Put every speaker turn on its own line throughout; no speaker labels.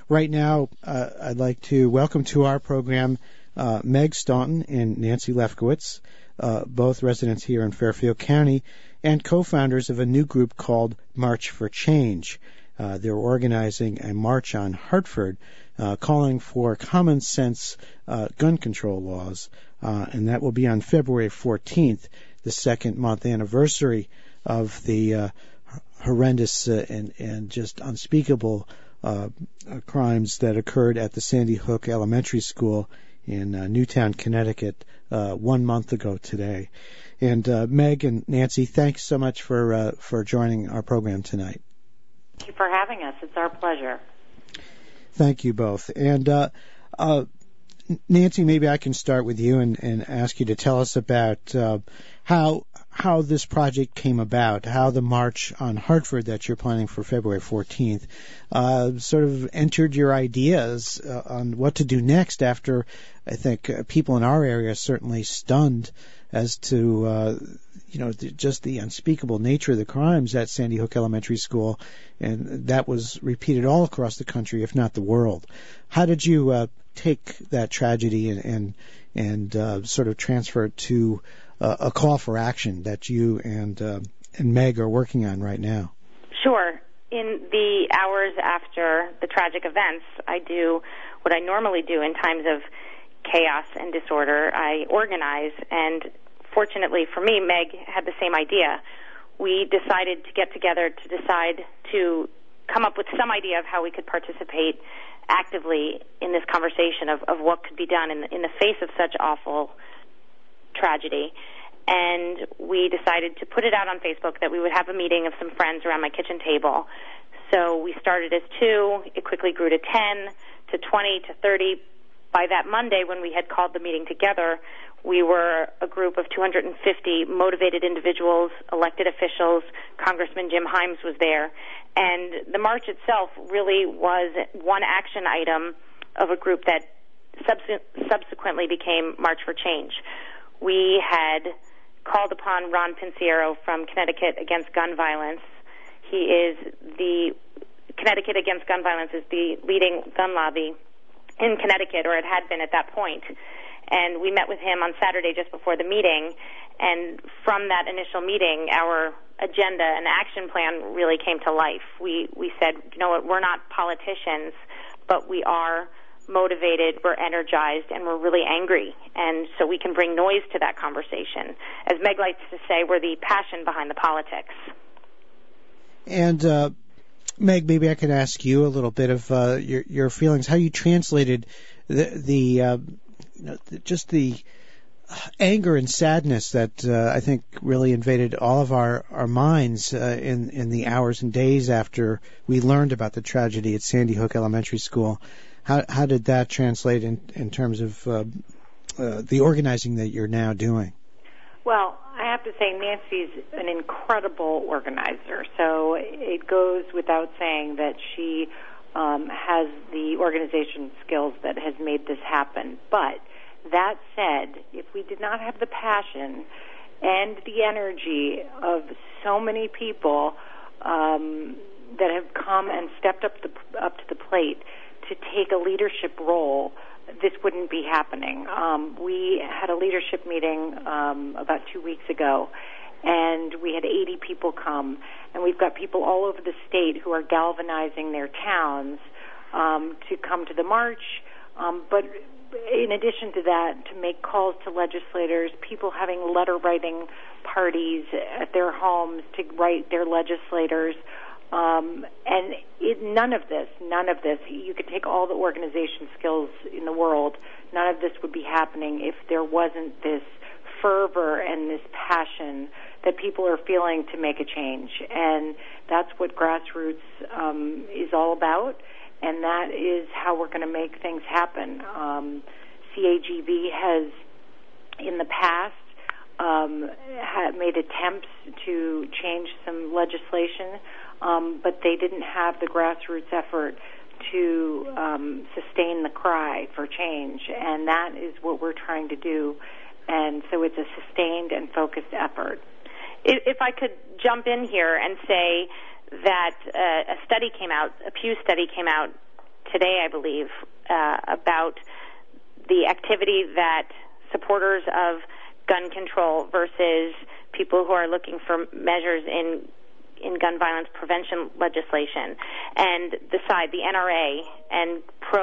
Right now, I'd like to welcome to our program Meg Staunton and Nancy Lefkowitz, both residents here in Fairfield County, and co-founders of a new group called March for Change. They're organizing a march on Hartford calling for common sense gun control laws, and that will be on February 14th, the second-month anniversary of the horrendous and just unspeakable crimes that occurred at the Sandy Hook Elementary School in Newtown, Connecticut 1 month ago today. And Meg and Nancy, thanks so much for joining our program tonight.
Thank you for having us. It's our pleasure.
Thank you both. And Nancy, maybe I can start with you and ask you to tell us about how this project came about, how the March on Hartford that you're planning for February 14th sort of entered your ideas on what to do next after, I think, people in our area are certainly stunned as to just the unspeakable nature of the crimes at Sandy Hook Elementary School, and that was repeated all across the country, if not the world. How did you take that tragedy and sort of transfer it to a call for action that you and Meg are working on right now?
Sure. In the hours after the tragic events, I do what I normally do in times of chaos and disorder. I organize, and fortunately for me, Meg had the same idea. We decided to get together to decide to come up with some idea of how we could participate actively in this conversation of what could be done in the face of such awful tragedy. And we decided to put it out on Facebook that we would have a meeting of some friends around my kitchen table. So we started as 2. It quickly grew to 10, to 20, to 30. By that Monday, when we had called the meeting together, we were a group of 250 motivated individuals, elected officials. Congressman Jim Himes was there. And the march itself really was one action item of a group that subsequently became March for Change. We had called upon Ron Pinciero from Connecticut Against Gun Violence. Connecticut Against Gun Violence is the leading gun lobby in Connecticut, or it had been at that point. And we met with him on Saturday just before the meeting, and from that initial meeting, our agenda and action plan really came to life. We said, you know what, we're not politicians, but we are motivated, we're energized, and we're really angry. And so we can bring noise to that conversation. As Meg likes to say, we're the passion behind the politics. And
Meg, maybe I could ask you a little bit of your feelings, how you translated just the anger and sadness that I think really invaded all of our minds in the hours and days after we learned about the tragedy at Sandy Hook Elementary School. How did that translate in terms of the organizing that you're now doing?
Well, I have to say Nancy's an incredible organizer, so it goes without saying that she has the organization skills that has made this happen. But that said, if we did not have the passion and the energy of so many people that have come and stepped up to the plate to take a leadership role, this wouldn't be happening. We had a leadership meeting about 2 weeks ago, and we had 80 people come, and we've got people all over the state who are galvanizing their towns to come to the march, but in addition to that, to make calls to legislators, people having letter-writing parties at their homes to write their legislators. And none of this, you could take all the organization skills in the world, none of this would be happening if there wasn't this fervor and this passion that people are feeling to make a change. And that's what grassroots is all about, and that is how we're going to make things happen. CAGV has, in the past, made attempts to change some legislation, but they didn't have the grassroots effort to sustain the cry for change, and that is what we're trying to do. And so it's a sustained and focused effort. If I could jump in here and say that a Pew study came out
today, I believe, about the activity that supporters of gun control versus people who are looking for measures in gun violence prevention legislation, and the NRA and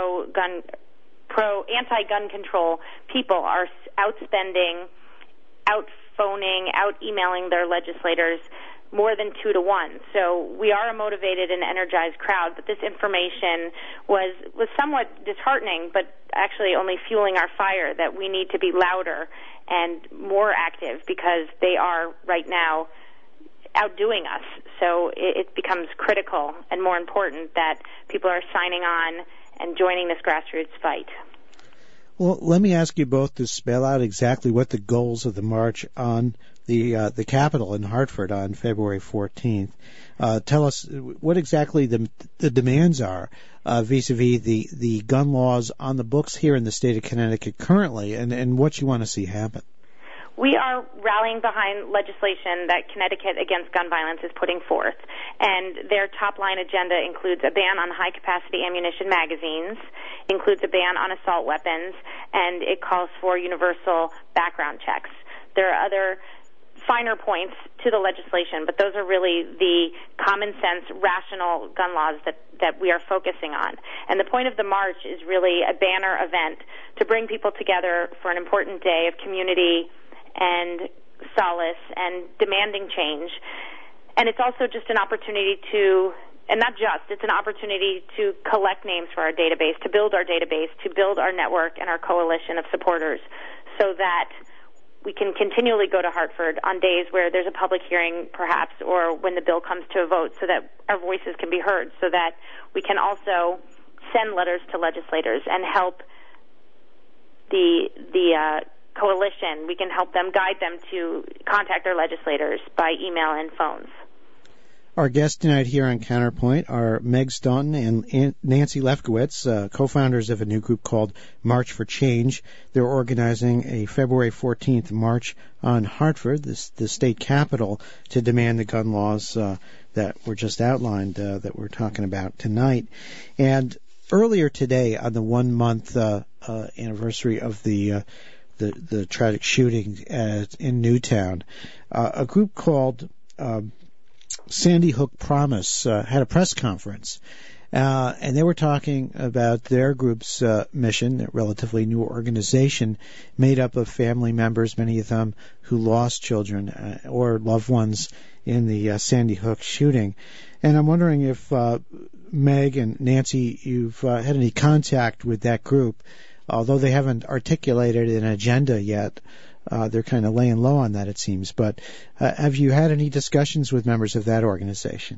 anti-gun control people are outspending, outphoning, out-emailing their legislators more than 2 to 1. So we are a motivated and energized crowd, but this information was somewhat disheartening, but actually only fueling our fire that we need to be louder and more active because they are right now outdoing us. So it becomes critical and more important that people are signing on and joining this grassroots fight.
Well, let me ask you both to spell out exactly what the goals of the march on the Capitol in Hartford on February 14th. Tell us what exactly the demands are vis-a-vis the gun laws on the books here in the state of Connecticut currently, and what you want to see happen.
We are rallying behind legislation that Connecticut Against Gun Violence is putting forth, and their top-line agenda includes a ban on high-capacity ammunition magazines, includes a ban on assault weapons, and it calls for universal background checks. There are other finer points to the legislation, but those are really the common-sense, rational gun laws that we are focusing on. And the point of the march is really a banner event to bring people together for an important day of community and solace and demanding change. And it's also just an opportunity it's an opportunity to collect names for our database, to build our database, to build our network and our coalition of supporters so that we can continually go to Hartford on days where there's a public hearing, perhaps, or when the bill comes to a vote so that our voices can be heard, so that we can also send letters to legislators and help the coalition. We can help them, guide them to contact their legislators by email and phones.
Our guests tonight here on Counterpoint are Meg Staunton and Nancy Lefkowitz, co-founders of a new group called March for Change. They're organizing a February 14th march on Hartford, the state capital, to demand the gun laws that were just outlined that we're talking about tonight. And earlier today, on the 1-month anniversary of the tragic shooting in Newtown, a group called Sandy Hook Promise had a press conference, and they were talking about their group's mission, a relatively new organization made up of family members, many of them who lost children or loved ones in the Sandy Hook shooting. And I'm wondering if, Meg and Nancy, you've had any contact with that group. Although they haven't articulated an agenda yet, they're kind of laying low on that, it seems. But have you had any discussions with members of that organization?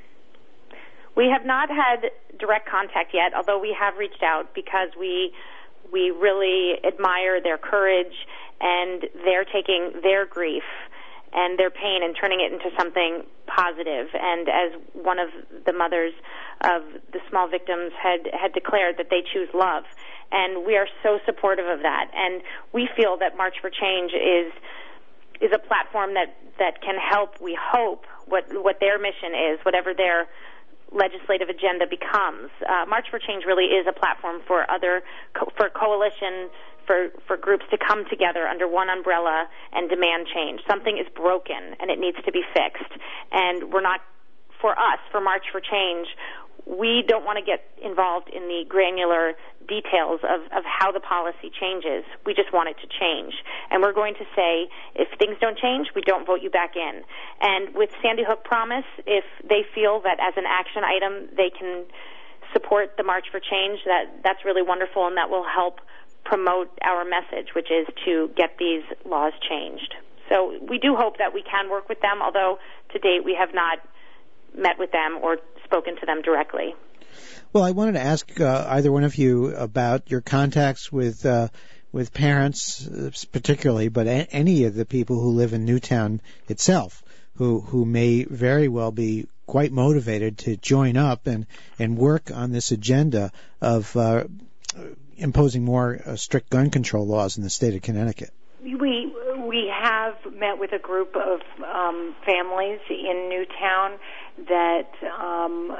We have not had direct contact yet, although we have reached out because we really admire their courage, and they're taking their grief and their pain and turning it into something positive. And as one of the mothers of the small victims had declared, that they choose love. And we are so supportive of that. And we feel that March for Change is a platform that can help, we hope, what their mission is, whatever their legislative agenda becomes. March for Change really is a platform for coalition, for groups to come together under one umbrella and demand change. Something is broken and it needs to be fixed. And for March for Change, we don't want to get involved in the granular details of how the policy changes. We just want it to change. And we're going to say, if things don't change, we don't vote you back in. And with Sandy Hook Promise, if they feel that as an action item they can support the March for Change, that's really wonderful, and that will help promote our message, which is to get these laws changed. So we do hope that we can work with them, although to date we have not met with them or spoken to them directly.
Well, I wanted to ask either one of you about your contacts with parents, particularly, but any of the people who live in Newtown itself, who may very well be quite motivated to join up and work on this agenda of imposing more strict gun control laws in the state of Connecticut.
We have met with a group of families in Newtown that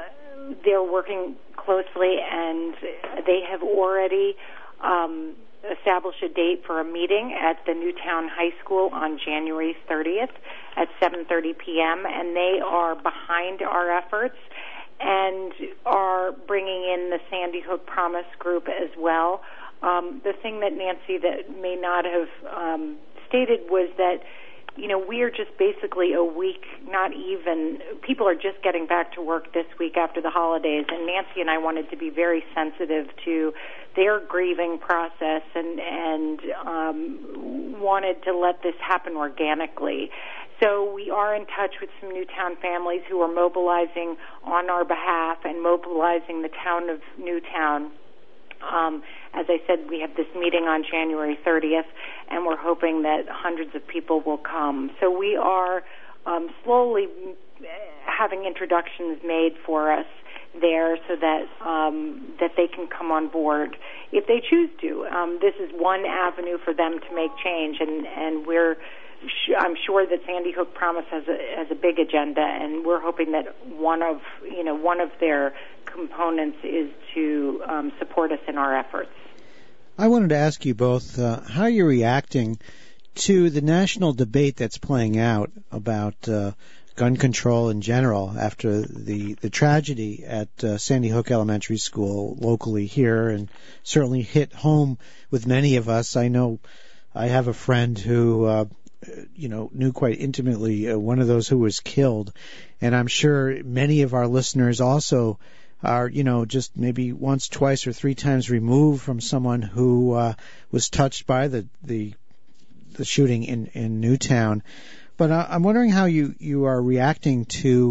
they're working closely, and they have already established a date for a meeting at the Newtown High School on January 30th at 7:30 p.m., and they are behind our efforts and are bringing in the Sandy Hook Promise group as well. The thing that Nancy that may not have stated was that, we are just basically a week, not even, people are just getting back to work this week after the holidays, and Nancy and I wanted to be very sensitive to their grieving process and wanted to let this happen organically. So we are in touch with some Newtown families who are mobilizing on our behalf and mobilizing the town of Newtown. As I said, we have this meeting on January 30th, and we're hoping that hundreds of people will come. So we are slowly having introductions made for us there so that that they can come on board if they choose to. This is one avenue for them to make change, and I'm sure that Sandy Hook Promise has a big agenda, and we're hoping that one of their components is to support us in our efforts.
I wanted to ask you both how you're reacting to the national debate that's playing out about gun control in general after the tragedy at Sandy Hook Elementary School locally here, and certainly hit home with many of us. I know I have a friend who knew quite intimately one of those who was killed, and I'm sure many of our listeners also are, just maybe once, twice, or three times removed from someone who was touched by the shooting in Newtown. But I'm wondering how you are reacting to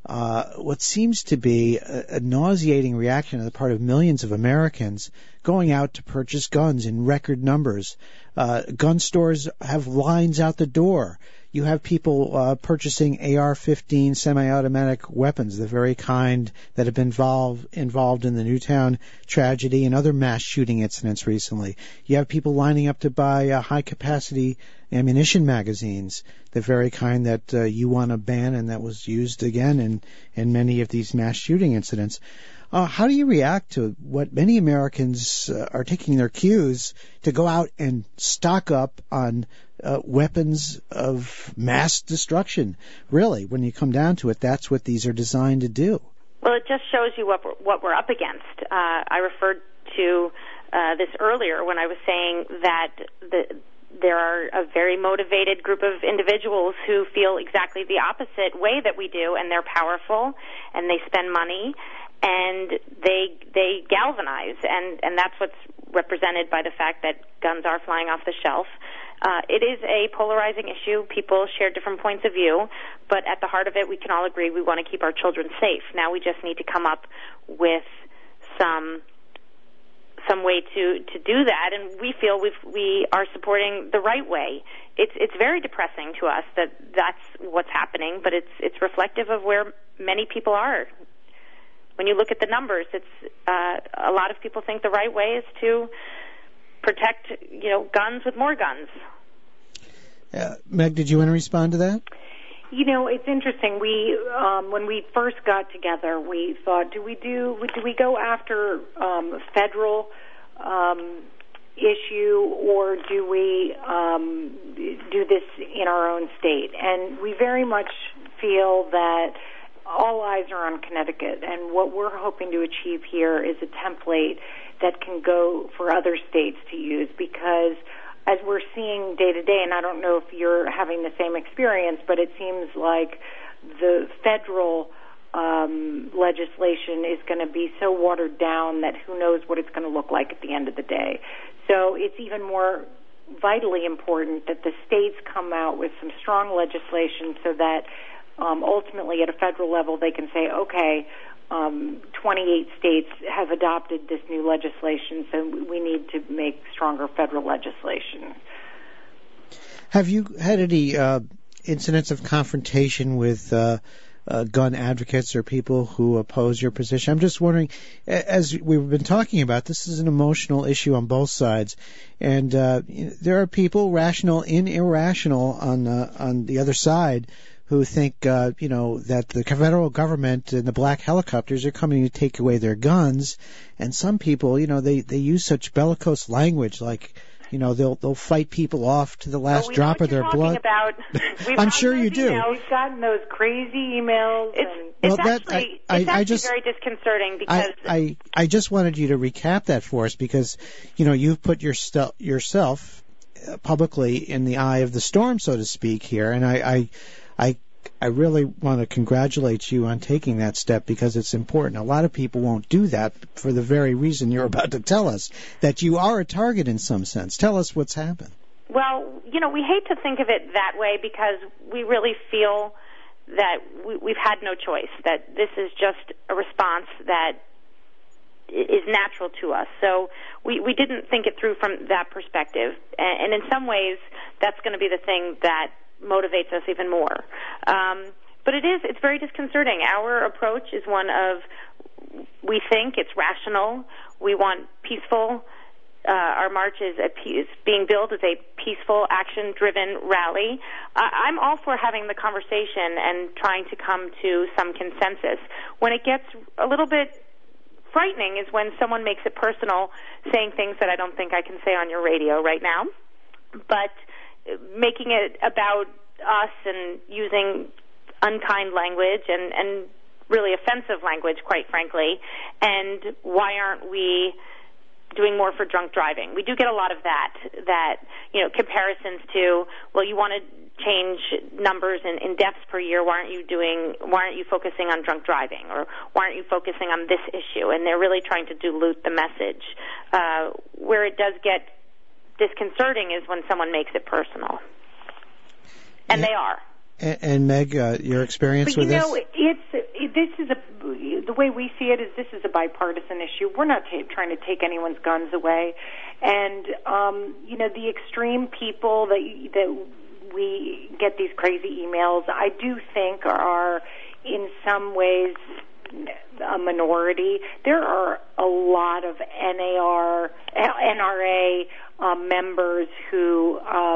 what seems to be a nauseating reaction on the part of millions of Americans going out to purchase guns in record numbers. Gun stores have lines out the door. You have people purchasing AR-15 semi-automatic weapons, the very kind that have been involved in the Newtown tragedy and other mass shooting incidents recently. You have people lining up to buy high-capacity ammunition magazines, the very kind that you want to ban and that was used again in many of these mass shooting incidents. How do you react to what many Americans are taking their cues to go out and stock up on weapons of mass destruction? Really, when you come down to it, that's what these are designed to do.
Well, it just shows you what we're up against. I referred to this earlier when I was saying that there are a very motivated group of individuals who feel exactly the opposite way that we do, and they're powerful, and they spend money, and they galvanize, and that's what's represented by the fact that guns are flying off the shelf. It is a polarizing issue. People share different points of view, but at the heart of it, we can all agree we want to keep our children safe. Now we just need to come up with some way to do that, and we feel we are supporting the right way. It's very depressing to us that that's what's happening, but it's reflective of where many people are. When you look at the numbers, it's a lot of people think the right way is to protect, guns with more guns.
Meg, did you want to respond to that?
It's interesting. We, when we first got together, we thought, do we go after federal issue, or do we do this in our own state? And we very much feel that all eyes are on Connecticut, and what we're hoping to achieve here is a template that can go for other states to use, because as we're seeing day to day, and I don't know if you're having the same experience, but it seems like the federal legislation is going to be so watered down that who knows what it's going to look like at the end of the day. So it's even more vitally important that the states come out with some strong legislation so that ultimately at a federal level they can say, okay, 28 states have adopted this new legislation, so we need to make stronger federal legislation.
Have you had any incidents of confrontation with gun advocates or people who oppose your position? I'm just wondering, as we've been talking about, this is an emotional issue on both sides, and there are people, rational and irrational, on the other side, who think, that the federal government and the black helicopters are coming to take away their guns. And some people, they use such bellicose language, like, they'll fight people off to the last drop of their blood. I'm sure you do.
We've gotten those crazy emails.
It's actually very disconcerting because
I just wanted you to recap that for us because, you've put yourself publicly in the eye of the storm, so to speak, here, and I really want to congratulate you on taking that step because it's important. A lot of people won't do that for the very reason you're about to tell us, that you are a target in some sense. Tell us what's happened.
Well, we hate to think of it that way because we really feel that we've had no choice, that this is just a response that is natural to us. So we didn't think it through from that perspective. And in some ways, that's going to be the thing that motivates us even more. But it's very disconcerting. Our approach is one of, we think it's rational. We want peaceful. Our march is being billed as a peaceful, action-driven rally. I'm all for having the conversation and trying to come to some consensus. When it gets a little bit frightening is when someone makes it personal, saying things that I don't think I can say on your radio right now. But making it about us and using unkind language and really offensive language, quite frankly, and why aren't we doing more for drunk driving? We do get a lot of that comparisons to, well, you want to change numbers in deaths per year, why aren't you focusing on drunk driving, or why aren't you focusing on this issue? And they're really trying to dilute the message. Where it does get disconcerting is when someone makes it personal. And they are.
And Meg, your experience with this?
The way we see it is this is a bipartisan issue. We're not trying to take anyone's guns away. And, the extreme people that we get these crazy emails, I do think are in some ways a minority. There are a lot of NRA members who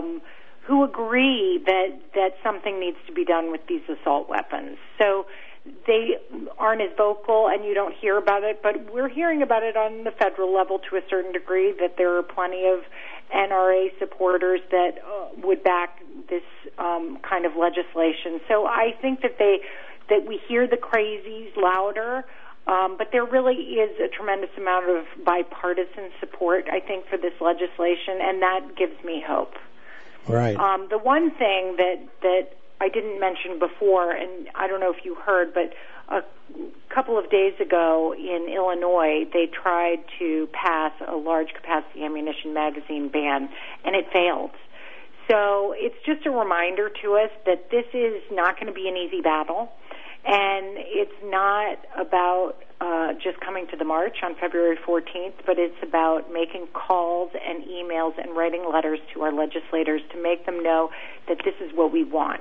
agree that something needs to be done with these assault weapons. So they aren't as vocal, and you don't hear about it, but we're hearing about it on the federal level to a certain degree, that there are plenty of NRA supporters that would back this kind of legislation. So I think that we hear the crazies louder, but there really is a tremendous amount of bipartisan support, I think, for this legislation, and that gives me hope.
Right.
The one thing that I didn't mention before, and I don't know if you heard, but a couple of days ago in Illinois, they tried to pass a large capacity ammunition magazine ban, and it failed. So it's just a reminder to us that this is not going to be an easy battle, and it's not about just coming to the march on February 14th, but it's about making calls and emails and writing letters to our legislators to make them know that this is what we want.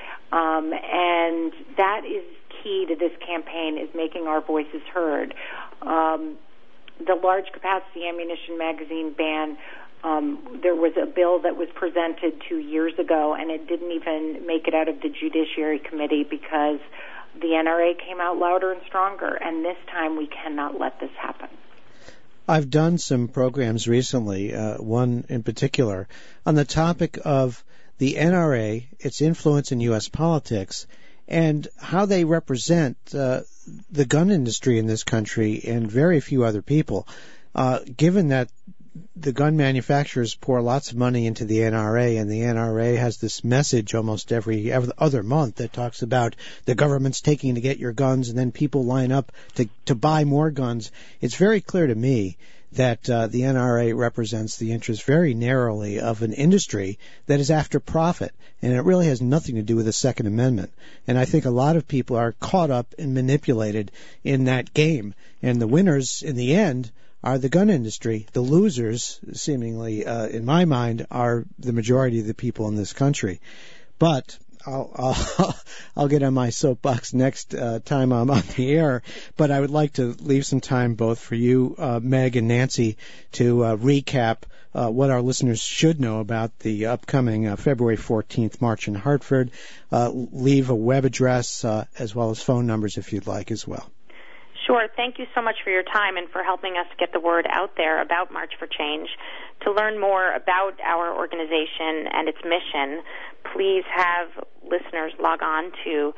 And that is key to this campaign, is making our voices heard. The large capacity ammunition magazine ban, there was a bill that was presented 2 years ago, and it didn't even make it out of the Judiciary Committee because the NRA came out louder and stronger, and this time we cannot let this happen.
I've done some programs recently, one in particular, on the topic of the NRA, its influence in U.S. politics, and how they represent the gun industry in this country and very few other people. Given that the gun manufacturers pour lots of money into the NRA, and the NRA has this message almost every other month that talks about the government's taking to get your guns, and then people line up to buy more guns. It's very clear to me that the NRA represents the interest very narrowly of an industry that is after profit, and it really has nothing to do with the Second Amendment. And I think a lot of people are caught up and manipulated in that game, and the winners in the end are the gun industry. The losers, seemingly, in my mind, are the majority of the people in this country. But I'll get on my soapbox next time I'm on the air, but I would like to leave some time both for you, Meg and Nancy, to recap what our listeners should know about the upcoming February 14th March in Hartford. Leave a web address as well as phone numbers if you'd like as well.
Sure. Thank you so much for your time and for helping us get the word out there about March for Change. To learn more about our organization and its mission, please have listeners log on to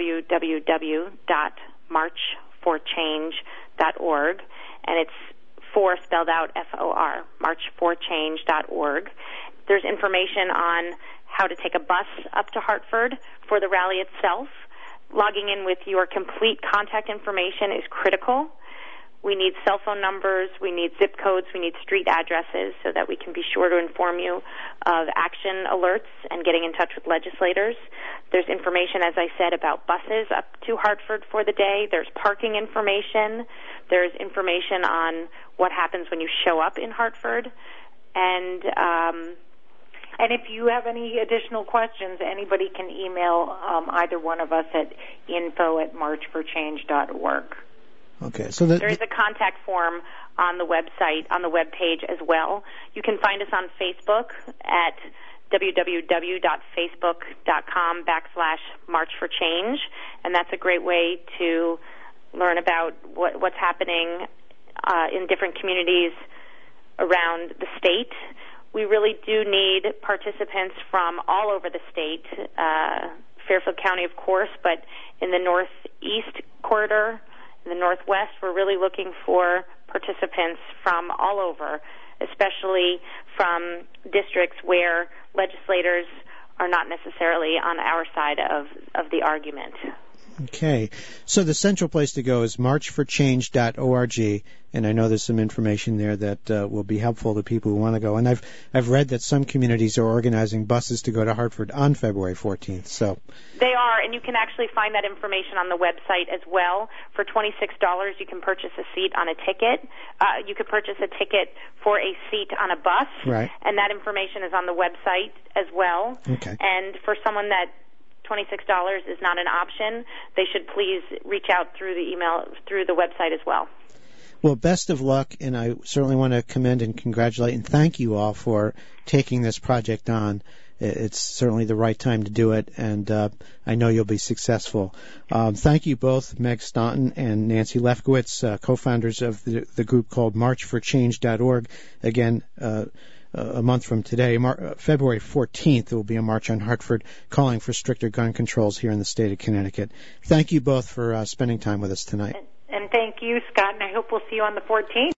www.marchforchange.org, and it's for spelled out FOR, marchforchange.org. There's information on how to take a bus up to Hartford for the rally itself. Logging in with your complete contact information is critical. We need cell phone numbers, we need zip codes, we need street addresses so that we can be sure to inform you of action alerts and getting in touch with legislators. There's information, as I said, about buses up to Hartford for the day. There's parking information. There's information on what happens when you show up in Hartford. And if you have any additional questions, anybody can email either one of us at info@marchforchange.org.
Okay, so
there is a contact form on the website, on the web page as well. You can find us on Facebook at www.facebook.com/marchforchange, and that's a great way to learn about what's happening in different communities around the state. We really do need participants from all over the state, Fairfield County, of course, but in the northeast corridor, in the northwest, we're really looking for participants from all over, especially from districts where legislators are not necessarily on our side of the argument.
Okay. So the central place to go is marchforchange.org, and I know there's some information there that will be helpful to people who want to go. And I've read that some communities are organizing buses to go to Hartford on February 14th. So
they are, and you can actually find that information on the website as well. For $26, you can purchase a seat on a ticket. You could purchase a ticket for a seat on a bus,
right?
And that information is on the website as well.
Okay.
And for someone that $26 is not an option, they should please reach out through the email, through the website as well.
Well, best of luck, and I certainly want to commend and congratulate and thank you all for taking this project on. It's certainly the right time to do it, and I know you'll be successful. Thank you both, Meg Staunton and Nancy Lefkowitz, co-founders of the group called marchforchange.org. Again, a month from today, February 14th, there will be a march on Hartford calling for stricter gun controls here in the state of Connecticut. Thank you both for spending time with us tonight.
And thank you, Scott, and I hope we'll see you on the 14th.